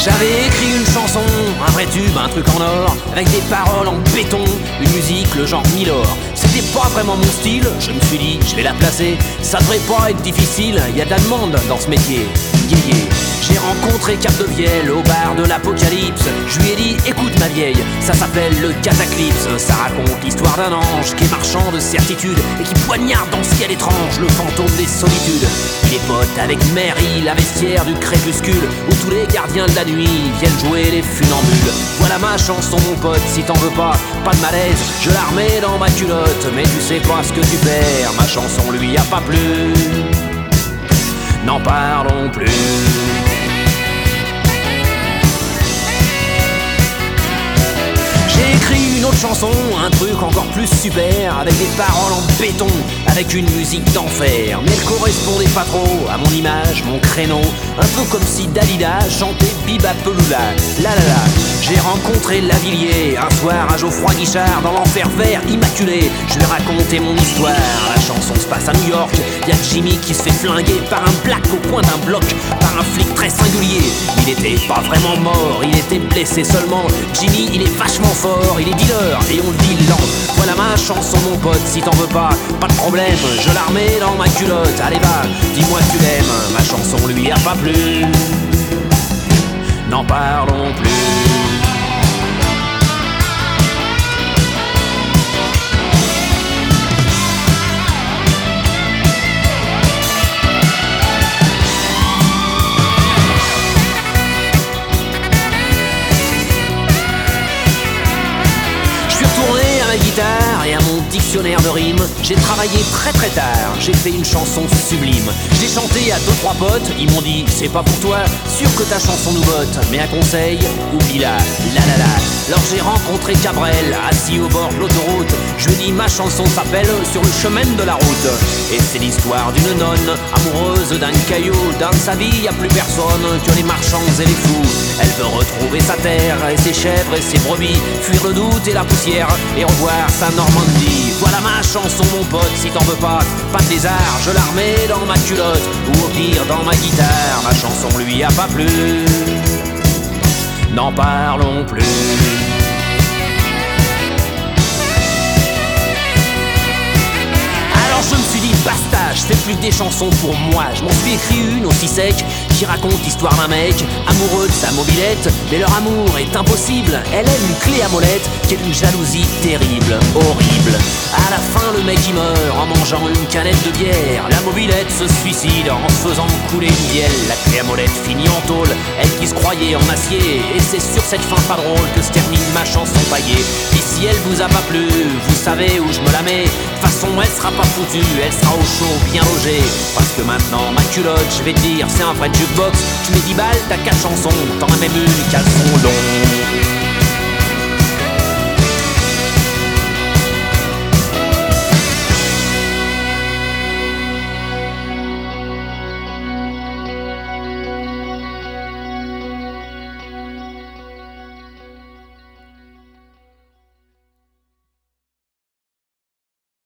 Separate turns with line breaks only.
J'avais écrit une chanson, un vrai tube, un truc en or, avec des paroles en béton, une musique le genre Milor. C'était pas vraiment mon style, je me suis dit je vais la placer. Ça devrait pas être difficile, y a de la demande dans ce métier. Yeah, yeah. J'ai rencontré Cap de Vielle au bar de l'Apocalypse. Je lui ai dit écoute ma vieille, ça s'appelle le Cataclysme. Ça raconte l'histoire d'un ange qui est marchand de certitude et qui poignarde dans ce ciel étrange le fantôme des solitudes. Il est pote avec Mary, la vestiaire du crépuscule, où tous les gardiens de la nuit viennent jouer les funambules. Voilà ma chanson mon pote, si t'en veux pas de malaise, je la remets dans ma culotte. Mais tu sais pas ce que tu perds, ma chanson lui a pas plu. N'en parlons plus. J'ai écrit une autre chanson, un truc encore plus super, avec des paroles en béton, avec une musique d'enfer. Mais elle correspondait pas trop à mon image, mon créneau. Un peu comme si Dalida chantait Biba Peloula. La la la. J'ai rencontré Lavillier un soir à Geoffroy Guichard dans l'enfer vert immaculé. Je lui ai raconté mon histoire. La chanson se passe à New York. Y'a Jimmy qui se fait flinguer par un black au coin d'un bloc, par un flic très singulier. Il était pas vraiment mort, il était blessé seulement. Jimmy, il est vachement fort, il est dealer et on le dit lent. Voilà ma chanson mon pote, si t'en veux pas de problème, je la remets dans ma culotte. Allez va, dis-moi que tu l'aimes, ma chanson lui a pas plu. N'en parlons plus. Ma guitare et à mon dictionnaire de rimes. J'ai travaillé très très tard, j'ai fait une chanson sublime. J'ai chanté à 2-3 potes, ils m'ont dit c'est pas pour toi, sûr que ta chanson nous botte, mais un conseil, oublie-la, la la la. Alors j'ai rencontré Cabrel, assis au bord de l'autoroute. Je lui ai dit ma chanson s'appelle Sur le chemin de la route. Et c'est l'histoire d'une nonne, amoureuse d'un caillou. Dans sa vie y a plus personne que les marchands et les fous. Elle veut retrouver sa terre et ses chèvres et ses brebis, fuir le doute et la poussière et revoir sa Normandie. Voilà ma chanson mon pote, si t'en veux pas de lézard, je la remets dans ma culotte ou au pire dans ma guitare. Ma chanson lui a pas plu. N'en parlons plus. Alors je me suis dit basta, je fais plus que des chansons pour moi. Je m'en suis écrit une aussi sec qui raconte l'histoire d'un mec amoureux de sa mobilette, mais leur amour est impossible. Elle a une clé à molette qui est d'une jalousie terrible, horrible. À la fin le mec il meurt en mangeant une canette de bière. La mobilette se suicide en se faisant couler une bielle. La clé à molette finit en tôle, elle qui se croyait en acier. Et c'est sur cette fin pas drôle que se termine ma chanson paillée. Et si elle vous a pas plu, vous savez où je me la mets. De toute façon elle sera pas foutue, elle sera au chaud, bien logée. Parce que maintenant ma culotte, je vais te dire, c'est un vrai jukebox. Tu mets 10 balles, t'as 4 chansons, t'en as même une qui a le son long.